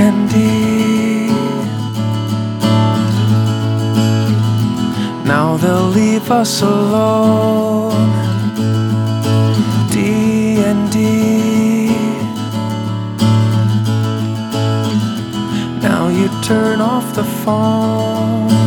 D&D. Now they'll leave us alone. D&D. Now you turn off the phone.